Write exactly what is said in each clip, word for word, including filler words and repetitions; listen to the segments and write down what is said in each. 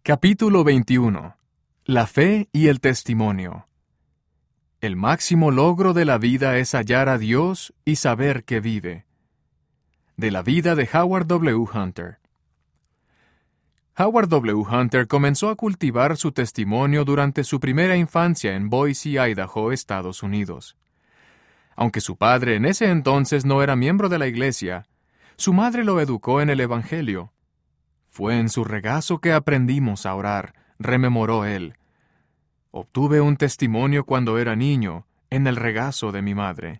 Capítulo veintiuno. La fe y el testimonio. El máximo logro de la vida es hallar a Dios y saber que vive. De la vida de Howard W. Hunter. Howard W. Hunter comenzó a cultivar su testimonio durante su primera infancia en Boise, Idaho, Estados Unidos. Aunque su padre en ese entonces no era miembro de la iglesia, su madre lo educó en el Evangelio. Fue en su regazo que aprendimos a orar, rememoró él. Obtuve un testimonio cuando era niño, en el regazo de mi madre.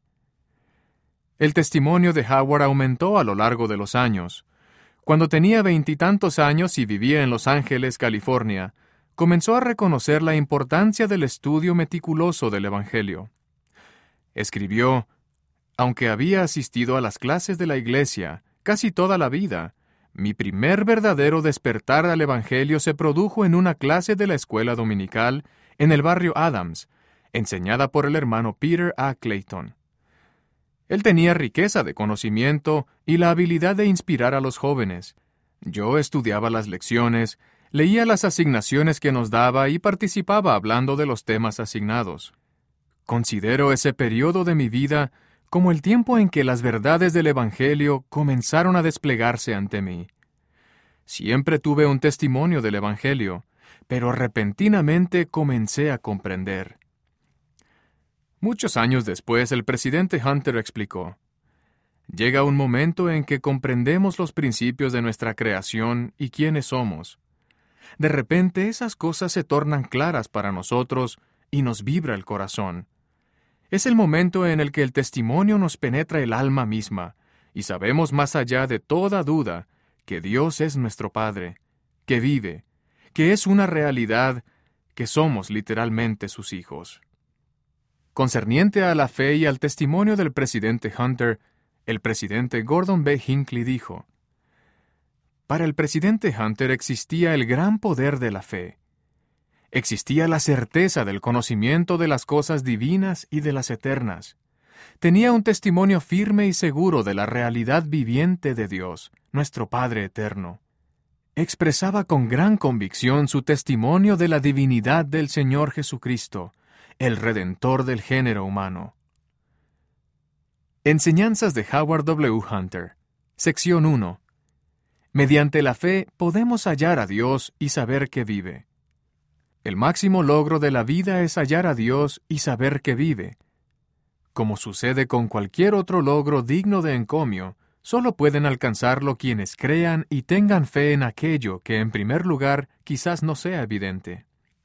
El testimonio de Howard aumentó a lo largo de los años. Cuando tenía veintitantos años y vivía en Los Ángeles, California, comenzó a reconocer la importancia del estudio meticuloso del Evangelio. Escribió: aunque había asistido a las clases de la iglesia casi toda la vida, mi primer verdadero despertar al Evangelio se produjo en una clase de la escuela dominical en el barrio Adams, enseñada por el hermano Peter A. Clayton. Él tenía riqueza de conocimiento y la habilidad de inspirar a los jóvenes. Yo estudiaba las lecciones, leía las asignaciones que nos daba y participaba hablando de los temas asignados. Considero ese periodo de mi vida como el tiempo en que las verdades del Evangelio comenzaron a desplegarse ante mí. Siempre tuve un testimonio del Evangelio, pero repentinamente comencé a comprender. Muchos años después, el presidente Hunter explicó: llega un momento en que comprendemos los principios de nuestra creación y quiénes somos. De repente, esas cosas se tornan claras para nosotros y nos vibra el corazón. Es el momento en el que el testimonio nos penetra el alma misma, y sabemos más allá de toda duda que Dios es nuestro Padre, que vive, que es una realidad, que somos literalmente sus hijos. Concerniente a la fe y al testimonio del presidente Hunter, el presidente Gordon B. Hinckley dijo: para el presidente Hunter existía el gran poder de la fe. Existía la certeza del conocimiento de las cosas divinas y de las eternas. Tenía un testimonio firme y seguro de la realidad viviente de Dios, nuestro Padre eterno. Expresaba con gran convicción su testimonio de la divinidad del Señor Jesucristo, el Redentor del género humano. Enseñanzas de Howard W. Hunter. Sección uno. Mediante la fe podemos hallar a Dios y saber que vive. El máximo logro de la vida es hallar a Dios y saber que vive. Como sucede con cualquier otro logro digno de encomio, solo pueden alcanzarlo quienes crean y tengan fe en aquello que, en primer lugar, quizás no sea evidente.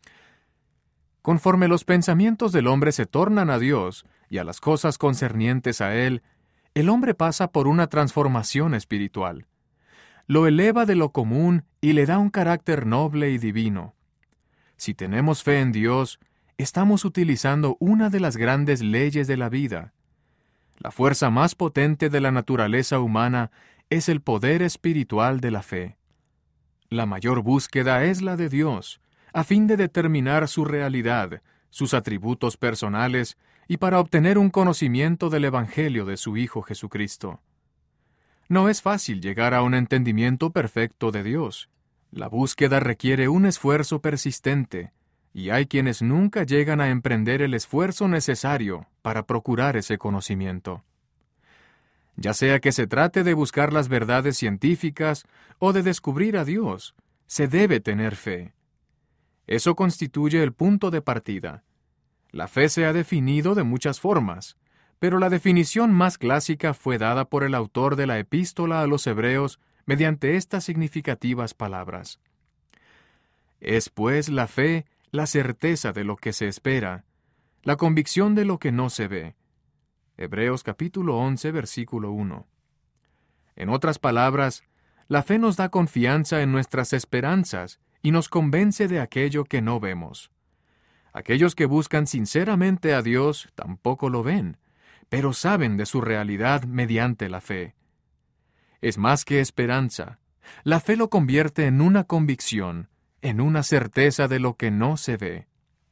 Conforme los pensamientos del hombre se tornan a Dios y a las cosas concernientes a Él, el hombre pasa por una transformación espiritual. Lo eleva de lo común y le da un carácter noble y divino. Si tenemos fe en Dios, estamos utilizando una de las grandes leyes de la vida. La fuerza más potente de la naturaleza humana es el poder espiritual de la fe. La mayor búsqueda es la de Dios, a fin de determinar su realidad, sus atributos personales y para obtener un conocimiento del Evangelio de su Hijo Jesucristo. No es fácil llegar a un entendimiento perfecto de Dios. La búsqueda requiere un esfuerzo persistente, y hay quienes nunca llegan a emprender el esfuerzo necesario para procurar ese conocimiento. Ya sea que se trate de buscar las verdades científicas o de descubrir a Dios, se debe tener fe. Eso constituye el punto de partida. La fe se ha definido de muchas formas, pero la definición más clásica fue dada por el autor de la Epístola a los Hebreos mediante estas significativas palabras: es pues la fe la certeza de lo que se espera, la convicción de lo que no se ve. Hebreos capítulo once, versículo uno. En otras palabras, la fe nos da confianza en nuestras esperanzas y nos convence de aquello que no vemos. Aquellos que buscan sinceramente a Dios tampoco lo ven, pero saben de su realidad mediante la fe. Es más que esperanza. La fe lo convierte en una convicción, en una certeza de lo que no se ve.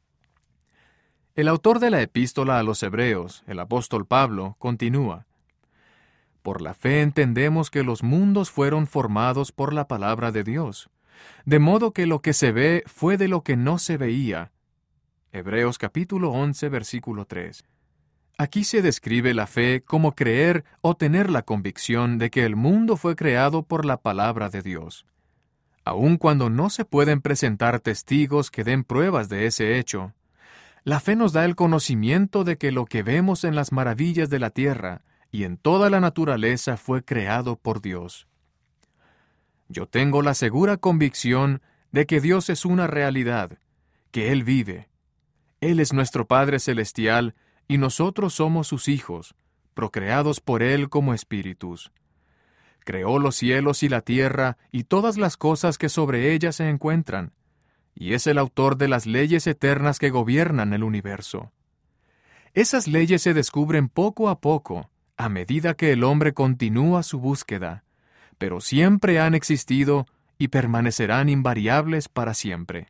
El autor de la Epístola a los Hebreos, el apóstol Pablo, continúa: por la fe entendemos que los mundos fueron formados por la palabra de Dios, de modo que lo que se ve fue de lo que no se veía. Hebreos capítulo once, versículo tres. Aquí se describe la fe como creer o tener la convicción de que el mundo fue creado por la palabra de Dios. Aun cuando no se pueden presentar testigos que den pruebas de ese hecho, la fe nos da el conocimiento de que lo que vemos en las maravillas de la tierra y en toda la naturaleza fue creado por Dios. Yo tengo la segura convicción de que Dios es una realidad, que Él vive. Él es nuestro Padre Celestial y nosotros somos sus hijos, procreados por Él como espíritus. Creó los cielos y la tierra y todas las cosas que sobre ellas se encuentran, y es el autor de las leyes eternas que gobiernan el universo. Esas leyes se descubren poco a poco, a medida que el hombre continúa su búsqueda, pero siempre han existido y permanecerán invariables para siempre.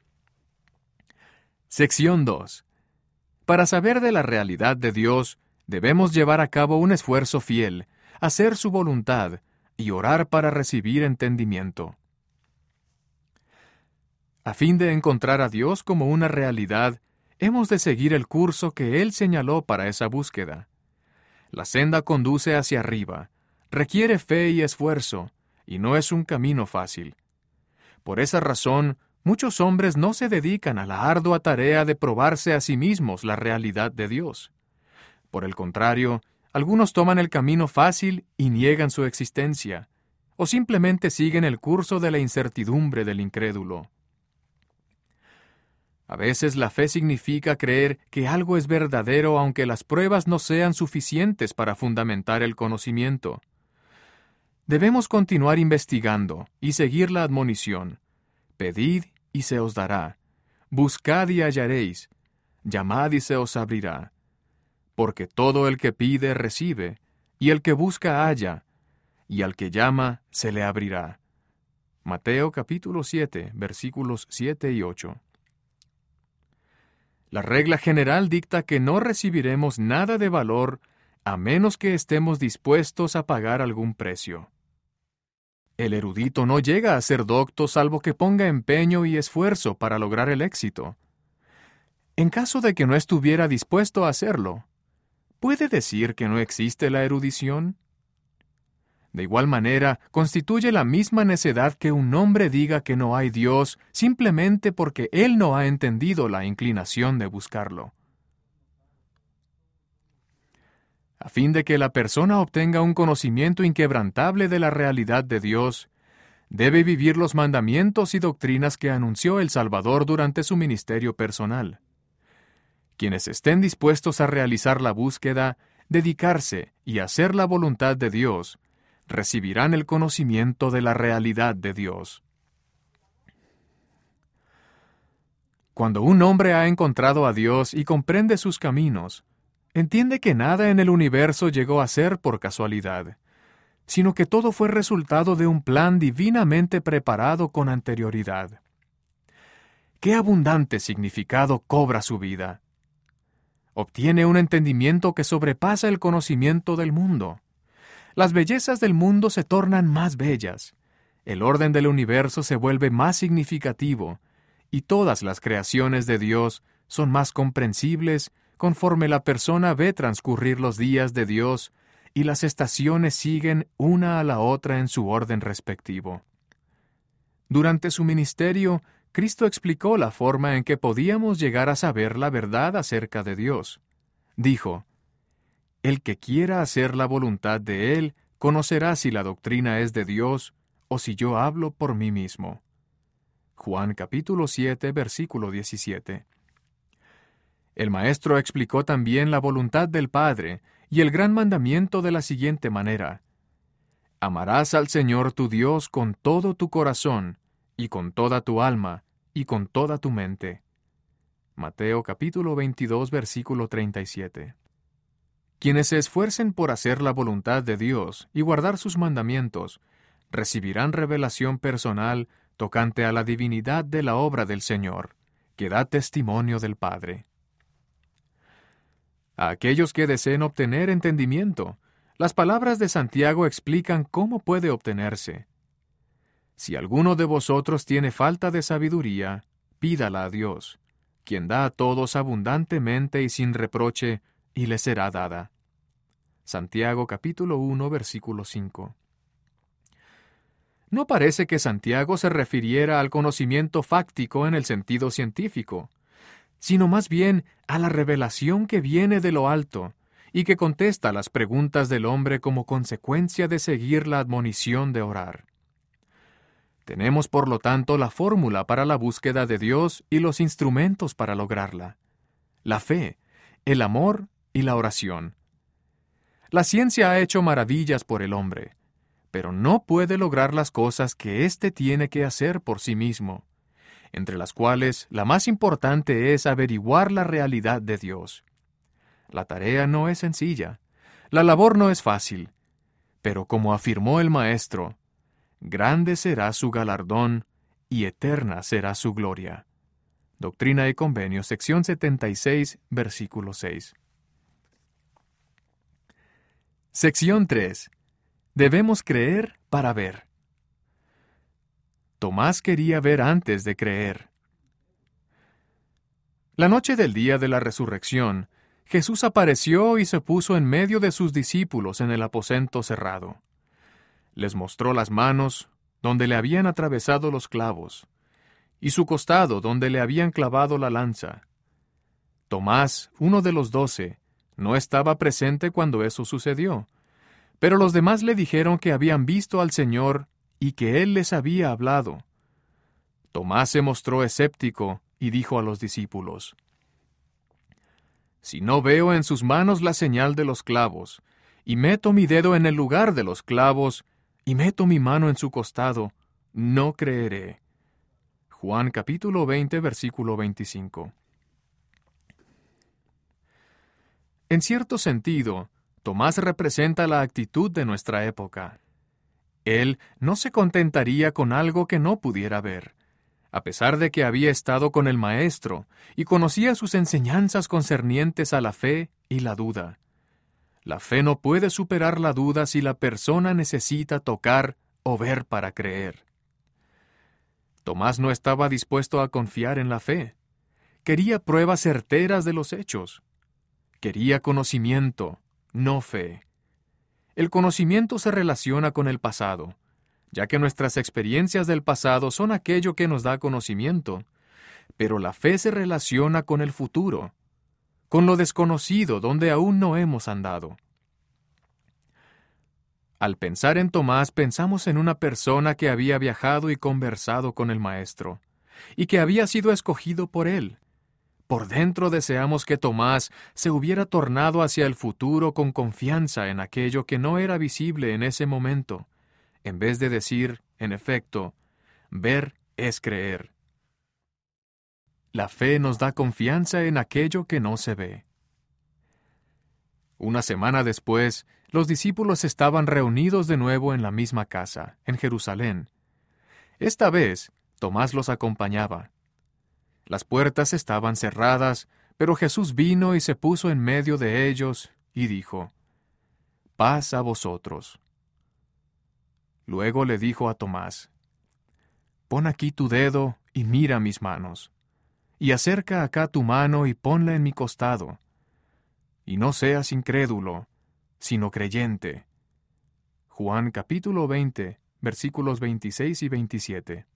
Sección dos. Para saber de la realidad de Dios, debemos llevar a cabo un esfuerzo fiel, hacer su voluntad y orar para recibir entendimiento. A fin de encontrar a Dios como una realidad, hemos de seguir el curso que Él señaló para esa búsqueda. La senda conduce hacia arriba, requiere fe y esfuerzo, y no es un camino fácil. Por esa razón, muchos hombres no se dedican a la ardua tarea de probarse a sí mismos la realidad de Dios. Por el contrario, algunos toman el camino fácil y niegan su existencia, o simplemente siguen el curso de la incertidumbre del incrédulo. A veces la fe significa creer que algo es verdadero aunque las pruebas no sean suficientes para fundamentar el conocimiento. Debemos continuar investigando y seguir la admonición. Pedid y se os dará. Buscad y hallaréis. Llamad y se os abrirá. Porque todo el que pide recibe, y el que busca halla, y al que llama se le abrirá. Mateo capítulo siete, versículos siete y ocho. La regla general dicta que no recibiremos nada de valor a menos que estemos dispuestos a pagar algún precio. El erudito no llega a ser docto salvo que ponga empeño y esfuerzo para lograr el éxito. En caso de que no estuviera dispuesto a hacerlo, ¿puede decir que no existe la erudición? De igual manera, constituye la misma necedad que un hombre diga que no hay Dios simplemente porque él no ha entendido la inclinación de buscarlo. A fin de que la persona obtenga un conocimiento inquebrantable de la realidad de Dios, debe vivir los mandamientos y doctrinas que anunció el Salvador durante su ministerio personal. Quienes estén dispuestos a realizar la búsqueda, dedicarse y hacer la voluntad de Dios, recibirán el conocimiento de la realidad de Dios. Cuando un hombre ha encontrado a Dios y comprende sus caminos, entiende que nada en el universo llegó a ser por casualidad, sino que todo fue resultado de un plan divinamente preparado con anterioridad. ¡Qué abundante significado cobra su vida! Obtiene un entendimiento que sobrepasa el conocimiento del mundo. Las bellezas del mundo se tornan más bellas, el orden del universo se vuelve más significativo, y todas las creaciones de Dios son más comprensibles conforme la persona ve transcurrir los días de Dios y las estaciones siguen una a la otra en su orden respectivo. Durante su ministerio, Cristo explicó la forma en que podíamos llegar a saber la verdad acerca de Dios. Dijo: El que quiera hacer la voluntad de Él, conocerá si la doctrina es de Dios o si yo hablo por mí mismo. Juan capítulo siete, versículo diecisiete. El Maestro explicó también la voluntad del Padre y el gran mandamiento de la siguiente manera: Amarás al Señor tu Dios con todo tu corazón, y con toda tu alma, y con toda tu mente. Mateo capítulo veintidós, versículo treinta y siete. Quienes se esfuercen por hacer la voluntad de Dios y guardar sus mandamientos, recibirán revelación personal tocante a la divinidad de la obra del Señor, que da testimonio del Padre. A aquellos que deseen obtener entendimiento, las palabras de Santiago explican cómo puede obtenerse. Si alguno de vosotros tiene falta de sabiduría, pídala a Dios, quien da a todos abundantemente y sin reproche, y le será dada. Santiago capítulo uno, versículo cinco. No parece que Santiago se refiriera al conocimiento fáctico en el sentido científico, sino más bien a la revelación que viene de lo alto y que contesta las preguntas del hombre como consecuencia de seguir la admonición de orar. Tenemos, por lo tanto, la fórmula para la búsqueda de Dios y los instrumentos para lograrla: la fe, el amor y la oración. La ciencia ha hecho maravillas por el hombre, pero no puede lograr las cosas que éste tiene que hacer por sí mismo, entre las cuales la más importante es averiguar la realidad de Dios. La tarea no es sencilla, la labor no es fácil, pero como afirmó el Maestro, grande será su galardón y eterna será su gloria. Doctrina y Convenios, sección setenta y seis, versículo seis. Sección tres. Debemos creer para ver. Tomás quería ver antes de creer. La noche del día de la resurrección, Jesús apareció y se puso en medio de sus discípulos en el aposento cerrado. Les mostró las manos, donde le habían atravesado los clavos, y su costado, donde le habían clavado la lanza. Tomás, uno de los doce, no estaba presente cuando eso sucedió, pero los demás le dijeron que habían visto al Señor y que Él les había hablado. Tomás se mostró escéptico y dijo a los discípulos: «Si no veo en sus manos la señal de los clavos, y meto mi dedo en el lugar de los clavos, y meto mi mano en su costado, no creeré». Juan capítulo veinte, versículo veinticinco. En cierto sentido, Tomás representa la actitud de nuestra época. Él no se contentaría con algo que no pudiera ver, a pesar de que había estado con el Maestro y conocía sus enseñanzas concernientes a la fe y la duda. La fe no puede superar la duda si la persona necesita tocar o ver para creer. Tomás no estaba dispuesto a confiar en la fe. Quería pruebas certeras de los hechos. Quería conocimiento, no fe. El conocimiento se relaciona con el pasado, ya que nuestras experiencias del pasado son aquello que nos da conocimiento, pero la fe se relaciona con el futuro, con lo desconocido donde aún no hemos andado. Al pensar en Tomás, pensamos en una persona que había viajado y conversado con el Maestro, y que había sido escogido por él. Por dentro deseamos que Tomás se hubiera tornado hacia el futuro con confianza en aquello que no era visible en ese momento, en vez de decir, en efecto, ver es creer. La fe nos da confianza en aquello que no se ve. Una semana después, los discípulos estaban reunidos de nuevo en la misma casa, en Jerusalén. Esta vez, Tomás los acompañaba. Las puertas estaban cerradas, pero Jesús vino y se puso en medio de ellos y dijo: «Paz a vosotros». Luego le dijo a Tomás: «Pon aquí tu dedo y mira mis manos, y acerca acá tu mano y ponla en mi costado, y no seas incrédulo, sino creyente». Juan capítulo veinte, versículos veintiséis y veintisiete.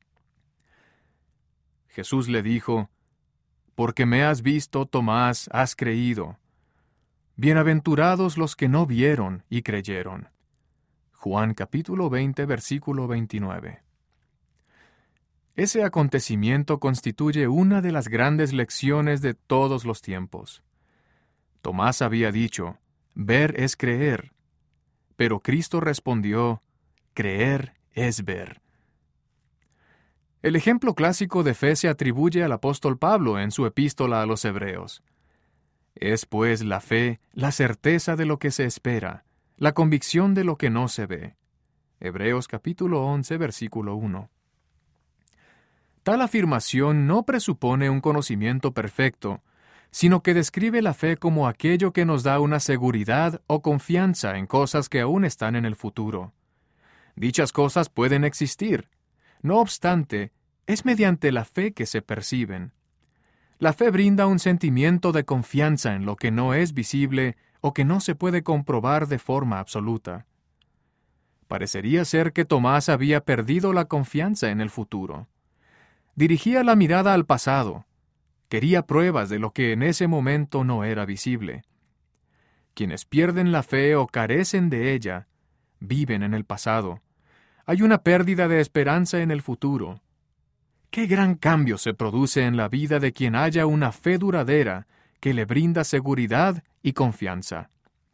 Jesús le dijo: «Porque me has visto, Tomás, has creído. Bienaventurados los que no vieron y creyeron». Juan capítulo veinte, versículo veintinueve. Ese acontecimiento constituye una de las grandes lecciones de todos los tiempos. Tomás había dicho: «Ver es creer», pero Cristo respondió: «Creer es ver». El ejemplo clásico de fe se atribuye al apóstol Pablo en su epístola a los Hebreos. Es, pues, la fe la certeza de lo que se espera, la convicción de lo que no se ve. Hebreos capítulo once, versículo uno. Tal afirmación no presupone un conocimiento perfecto, sino que describe la fe como aquello que nos da una seguridad o confianza en cosas que aún están en el futuro. Dichas cosas pueden existir. No obstante, es mediante la fe que se perciben. La fe brinda un sentimiento de confianza en lo que no es visible o que no se puede comprobar de forma absoluta. Parecería ser que Tomás había perdido la confianza en el futuro. Dirigía la mirada al pasado. Quería pruebas de lo que en ese momento no era visible. Quienes pierden la fe o carecen de ella, viven en el pasado. Hay una pérdida de esperanza en el futuro. ¡Qué gran cambio se produce en la vida de quien haya una fe duradera que le brinda seguridad y confianza!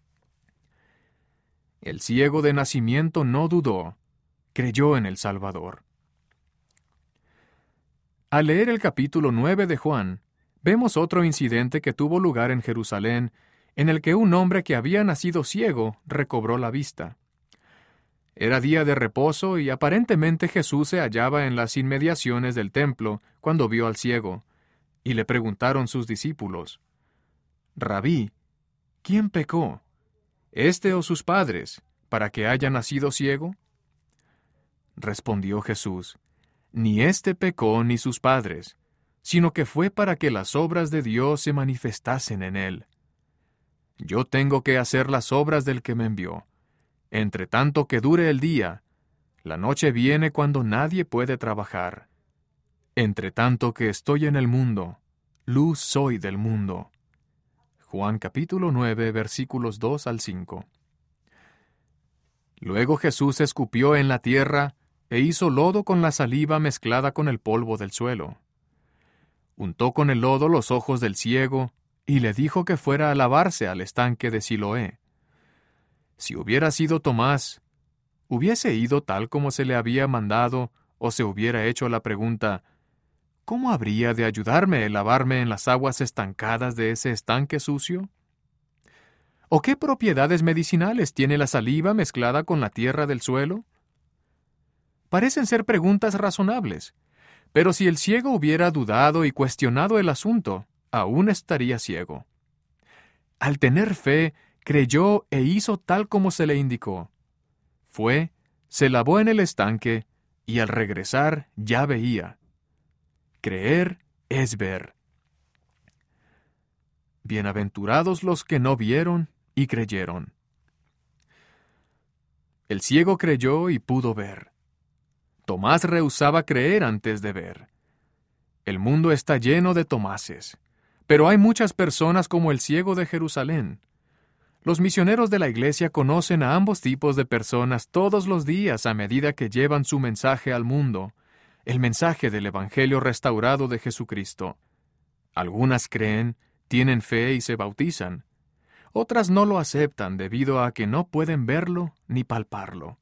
El ciego de nacimiento no dudó, creyó en el Salvador. Al leer el capítulo nueve de Juan, vemos otro incidente que tuvo lugar en Jerusalén, en el que un hombre que había nacido ciego recobró la vista. Era día de reposo y aparentemente Jesús se hallaba en las inmediaciones del templo cuando vio al ciego, y le preguntaron sus discípulos: «Rabí, ¿quién pecó, éste o sus padres, para que haya nacido ciego?» Respondió Jesús: «Ni éste pecó ni sus padres, sino que fue para que las obras de Dios se manifestasen en él. Yo tengo que hacer las obras del que me envió. Entre tanto que dure el día, la noche viene cuando nadie puede trabajar. Entre tanto que estoy en el mundo, luz soy del mundo». Juan capítulo nueve, versículos dos al cinco. Luego Jesús escupió en la tierra e hizo lodo con la saliva mezclada con el polvo del suelo. Untó con el lodo los ojos del ciego y le dijo que fuera a lavarse al estanque de Siloé. Si hubiera sido Tomás, hubiese ido tal como se le había mandado o se hubiera hecho la pregunta: ¿cómo habría de ayudarme el lavarme en las aguas estancadas de ese estanque sucio? ¿O qué propiedades medicinales tiene la saliva mezclada con la tierra del suelo? Parecen ser preguntas razonables, pero si el ciego hubiera dudado y cuestionado el asunto, aún estaría ciego. Al tener fe, creyó e hizo tal como se le indicó. Fue, se lavó en el estanque, y al regresar ya veía. Creer es ver. Bienaventurados los que no vieron y creyeron. El ciego creyó y pudo ver. Tomás rehusaba creer antes de ver. El mundo está lleno de Tomases, pero hay muchas personas como el ciego de Jerusalén. Los misioneros de la Iglesia conocen a ambos tipos de personas todos los días a medida que llevan su mensaje al mundo, el mensaje del Evangelio restaurado de Jesucristo. Algunas creen, tienen fe y se bautizan. Otras no lo aceptan debido a que no pueden verlo ni palparlo.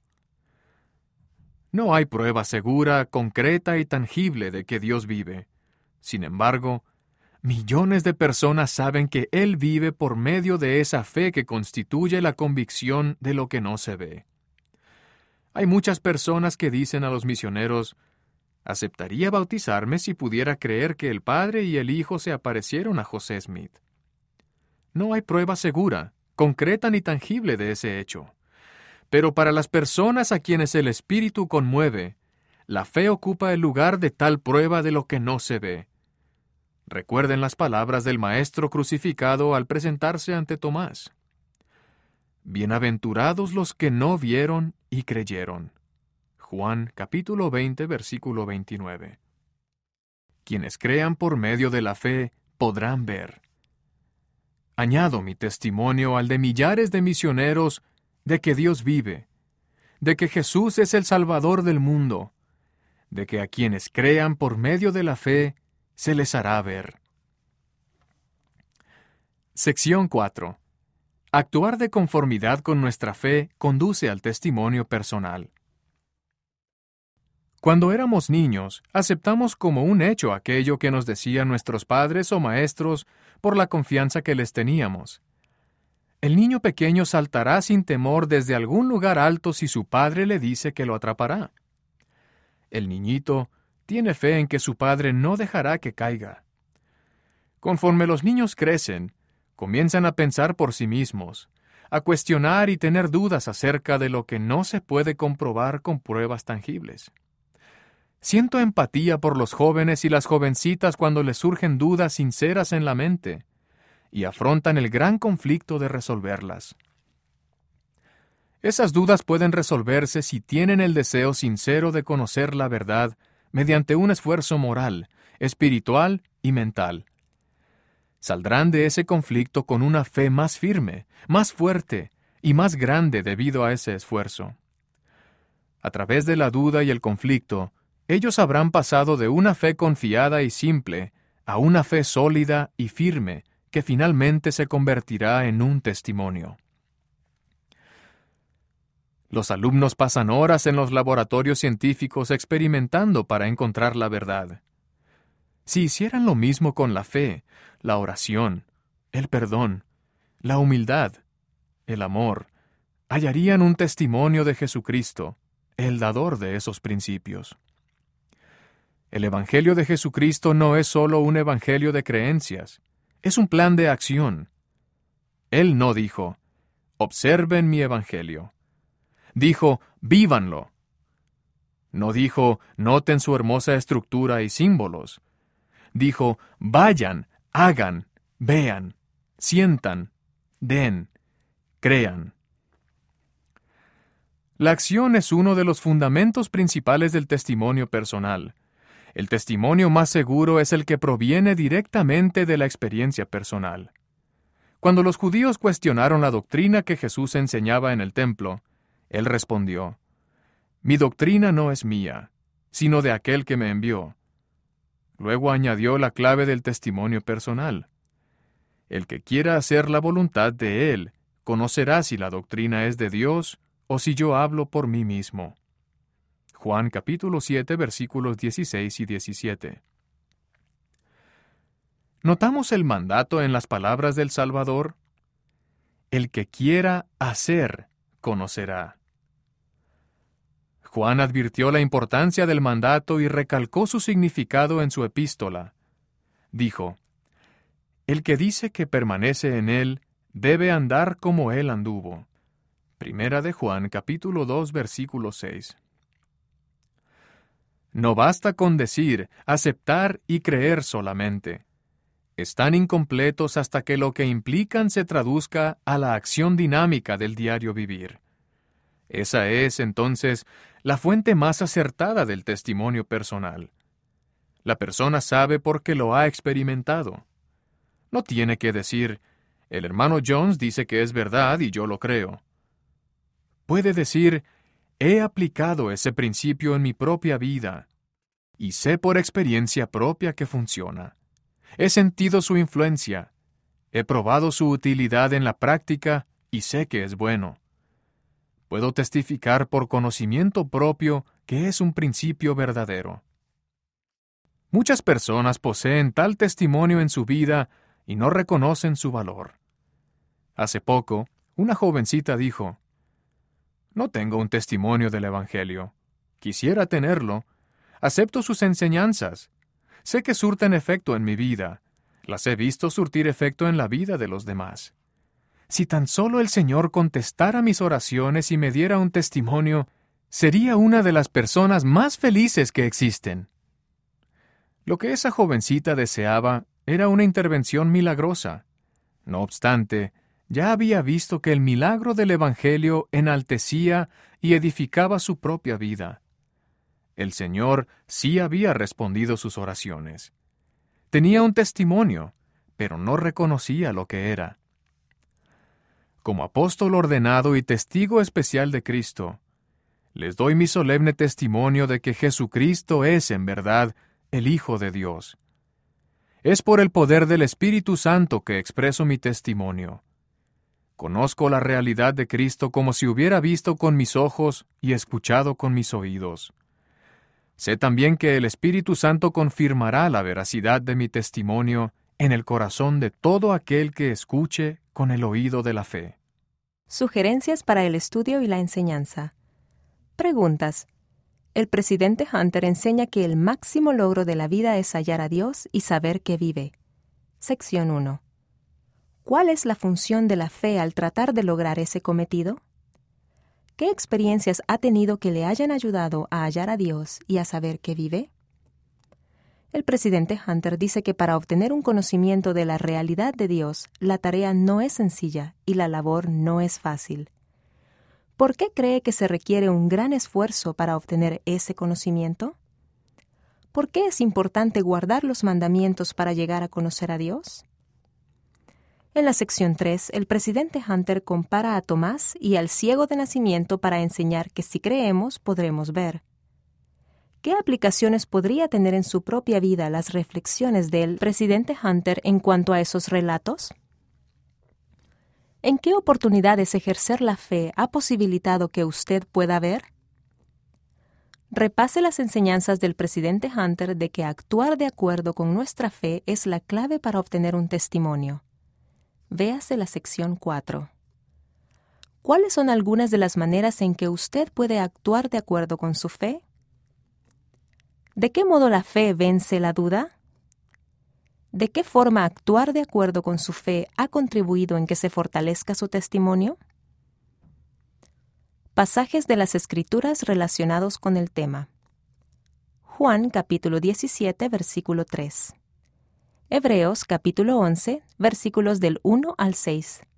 No hay prueba segura, concreta y tangible de que Dios vive. Sin embargo, millones de personas saben que Él vive por medio de esa fe que constituye la convicción de lo que no se ve. Hay muchas personas que dicen a los misioneros: «Aceptaría bautizarme si pudiera creer que el Padre y el Hijo se aparecieron a José Smith». No hay prueba segura, concreta ni tangible de ese hecho. Pero para las personas a quienes el Espíritu conmueve, la fe ocupa el lugar de tal prueba de lo que no se ve. Recuerden las palabras del Maestro crucificado al presentarse ante Tomás: «Bienaventurados los que no vieron y creyeron». Juan capítulo veinte, versículo veintinueve. Quienes crean por medio de la fe podrán ver. Añado mi testimonio al de millares de misioneros de que Dios vive, de que Jesús es el Salvador del mundo, de que a quienes crean por medio de la fe se les hará ver. Sección cuatro. Actuar de conformidad con nuestra fe conduce al testimonio personal. Cuando éramos niños, aceptamos como un hecho aquello que nos decían nuestros padres o maestros por la confianza que les teníamos. El niño pequeño saltará sin temor desde algún lugar alto si su padre le dice que lo atrapará. El niñito tiene fe en que su padre no dejará que caiga. Conforme los niños crecen, comienzan a pensar por sí mismos, a cuestionar y tener dudas acerca de lo que no se puede comprobar con pruebas tangibles. Siento empatía por los jóvenes y las jovencitas cuando les surgen dudas sinceras en la mente y afrontan el gran conflicto de resolverlas. Esas dudas pueden resolverse si tienen el deseo sincero de conocer la verdad mediante un esfuerzo moral, espiritual y mental. Saldrán de ese conflicto con una fe más firme, más fuerte y más grande debido a ese esfuerzo. A través de la duda y el conflicto, ellos habrán pasado de una fe confiada y simple a una fe sólida y firme que finalmente se convertirá en un testimonio. Los alumnos pasan horas en los laboratorios científicos experimentando para encontrar la verdad. Si hicieran lo mismo con la fe, la oración, el perdón, la humildad, el amor, hallarían un testimonio de Jesucristo, el dador de esos principios. El Evangelio de Jesucristo no es solo un evangelio de creencias, es un plan de acción. Él no dijo, observen mi evangelio. Dijo, vívanlo. No dijo, noten su hermosa estructura y símbolos. Dijo, vayan, hagan, vean, sientan, den, crean. La acción es uno de los fundamentos principales del testimonio personal. El testimonio más seguro es el que proviene directamente de la experiencia personal. Cuando los judíos cuestionaron la doctrina que Jesús enseñaba en el templo, él respondió, «Mi doctrina no es mía, sino de aquel que me envió». Luego añadió la clave del testimonio personal. El que quiera hacer la voluntad de Él, conocerá si la doctrina es de Dios o si yo hablo por mí mismo. Juan capítulo siete, versículos dieciséis y diecisiete. ¿Notamos el mandato en las palabras del Salvador? El que quiera hacer, conocerá. Juan advirtió la importancia del mandato y recalcó su significado en su epístola. Dijo, «El que dice que permanece en él, debe andar como él anduvo». Primera de Juan, capítulo dos, versículo seis. No basta con decir, aceptar y creer solamente. Están incompletos hasta que lo que implican se traduzca a la acción dinámica del diario vivir. Esa es, entonces, la fuente más acertada del testimonio personal. La persona sabe porque lo ha experimentado. No tiene que decir, el hermano Jones dice que es verdad y yo lo creo. Puede decir, he aplicado ese principio en mi propia vida y sé por experiencia propia que funciona. He sentido su influencia, he probado su utilidad en la práctica y sé que es bueno. Puedo testificar por conocimiento propio que es un principio verdadero. Muchas personas poseen tal testimonio en su vida y no reconocen su valor. Hace poco, una jovencita dijo, «No tengo un testimonio del Evangelio. Quisiera tenerlo. Acepto sus enseñanzas. Sé que surten efecto en mi vida. Las he visto surtir efecto en la vida de los demás. Si tan solo el Señor contestara mis oraciones y me diera un testimonio, sería una de las personas más felices que existen». Lo que esa jovencita deseaba era una intervención milagrosa. No obstante, ya había visto que el milagro del Evangelio enaltecía y edificaba su propia vida. El Señor sí había respondido sus oraciones. Tenía un testimonio, pero no reconocía lo que era. Como apóstol ordenado y testigo especial de Cristo, les doy mi solemne testimonio de que Jesucristo es, en verdad, el Hijo de Dios. Es por el poder del Espíritu Santo que expreso mi testimonio. Conozco la realidad de Cristo como si hubiera visto con mis ojos y escuchado con mis oídos. Sé también que el Espíritu Santo confirmará la veracidad de mi testimonio en el corazón de todo aquel que escuche con el oído de la fe. Sugerencias para el estudio y la enseñanza. Preguntas. El presidente Hunter enseña que el máximo logro de la vida es hallar a Dios y saber que vive. Sección uno. ¿Cuál es la función de la fe al tratar de lograr ese cometido? ¿Qué experiencias ha tenido que le hayan ayudado a hallar a Dios y a saber que vive? El presidente Hunter dice que para obtener un conocimiento de la realidad de Dios, la tarea no es sencilla y la labor no es fácil. ¿Por qué cree que se requiere un gran esfuerzo para obtener ese conocimiento? ¿Por qué es importante guardar los mandamientos para llegar a conocer a Dios? En la sección tres, el presidente Hunter compara a Tomás y al ciego de nacimiento para enseñar que si creemos, podremos ver. ¿Qué aplicaciones podría tener en su propia vida las reflexiones del presidente Hunter en cuanto a esos relatos? ¿En qué oportunidades ejercer la fe ha posibilitado que usted pueda ver? Repase las enseñanzas del presidente Hunter de que actuar de acuerdo con nuestra fe es la clave para obtener un testimonio. Véase la sección cuatro. ¿Cuáles son algunas de las maneras en que usted puede actuar de acuerdo con su fe? ¿De qué modo la fe vence la duda? ¿De qué forma actuar de acuerdo con su fe ha contribuido en que se fortalezca su testimonio? Pasajes de las Escrituras relacionados con el tema. Juan capítulo diecisiete, versículo tres. Hebreos capítulo once, versículos del uno al seis.